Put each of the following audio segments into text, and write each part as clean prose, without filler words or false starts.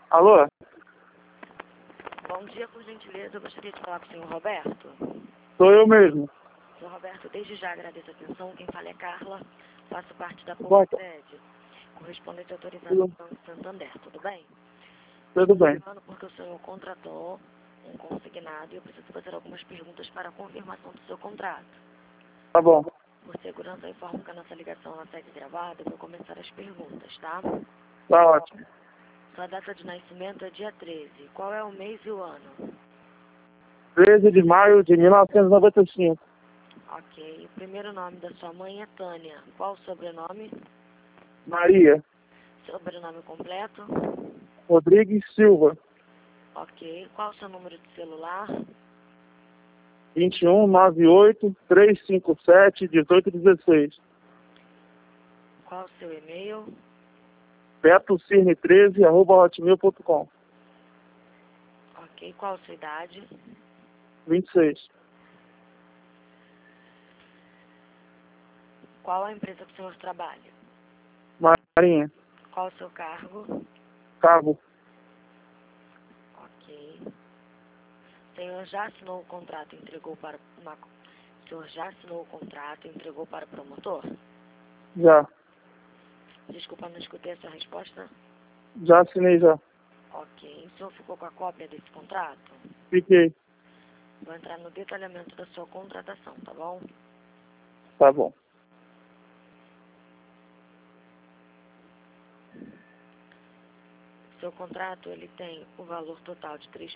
Alô? Bom dia, por gentileza. Eu gostaria de falar com o senhor Roberto. Sou eu mesmo. Senhor Roberto, desde já agradeço a atenção. Quem fala é Carla. Faço parte da Bom, Crédito, correspondente autorizado do Banco Santander. Tudo bem? tudo bem. Estou falando porque o senhor contratou um consignado e eu preciso fazer algumas perguntas para a confirmação do seu contrato. Tá bom. Por segurança, eu informo que a nossa ligação ela segue gravada. Eu vou começar as perguntas, tá? Tá ótimo. Sua data de nascimento é dia 13. Qual é o mês e o ano? 13 de maio de 1995. Ok. O primeiro nome da sua mãe é Tânia. Qual o sobrenome? Maria Sobrenome completo? Rodrigues Silva. Ok. Qual o seu número de celular? 2198-357-1816. Qual o seu e-mail? betocirne13@hotmail.com. Ok. Qual a sua idade? 26. Qual a empresa que o senhor trabalha? Marinha. Qual o seu cargo? Cabo. Ok. O senhor já assinou o contrato e entregou para uma... O senhor já assinou o contrato e entregou para o promotor? Já. Desculpa, não escutei a sua resposta. Já assinei já. Ok. O senhor ficou com a cópia desse contrato? Fiquei. Vou entrar no detalhamento da sua contratação, tá bom? Tá bom. Seu contrato, ele tem o valor total de R$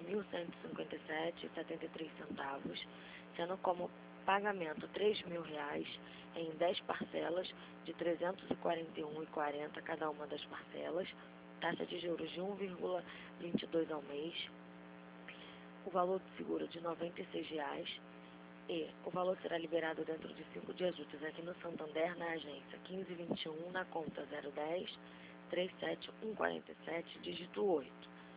3.157,73, sendo como pagamento R$ 3.000 em 10 parcelas de R$ 341,40 cada uma das parcelas, taxa de juros de 1,22 ao mês, o valor de seguro de R$ 96 e o valor será liberado dentro de 5 dias úteis aqui no Santander, na agência 1521, na conta 010 37147, dígito 8.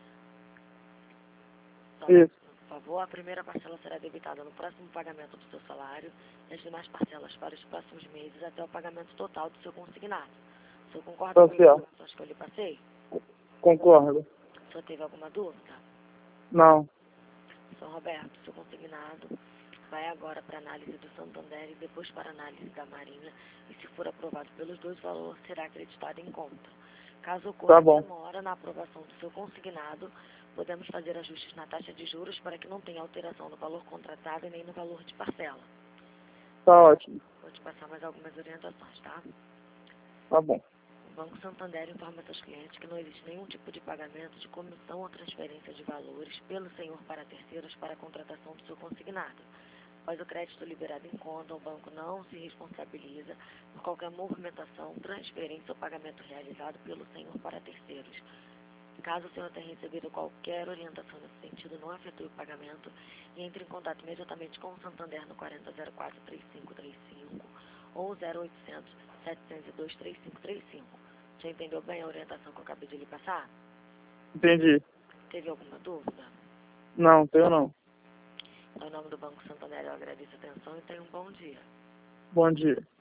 Isso. Por favor, a primeira parcela será debitada no próximo pagamento do seu salário e as demais parcelas para os próximos meses até o pagamento total do seu consignado. O senhor concorda com as informações que eu lhe passei? Concordo. O senhor teve alguma dúvida? Não. Sr. Roberto, seu consignado vai agora para análise do Santander e depois para análise da Marinha, e se for aprovado pelos dois, o valor será acreditado em conta. Caso ocorra demora na aprovação do seu consignado, podemos fazer ajustes na taxa de juros para que não tenha alteração no valor contratado e nem no valor de parcela. Tá ótimo. Vou te passar mais algumas orientações, tá? Tá bom. O Banco Santander informa seus clientes que não existe nenhum tipo de pagamento de comissão ou transferência de valores pelo senhor para terceiros para a contratação do seu consignado. Após o crédito liberado em conta, o banco não se responsabiliza por qualquer movimentação, transferência ou pagamento realizado pelo senhor para terceiros. Caso o senhor tenha recebido qualquer orientação nesse sentido, não efetue o pagamento e entre em contato imediatamente com o Santander no 4004-3535 ou 0800 702 3535. Já entendeu bem a orientação que eu acabei de lhe passar? Entendi. Teve alguma dúvida? Não, tenho não. Em nome do Banco Santander, eu agradeço a atenção e tenha um bom dia. Bom dia.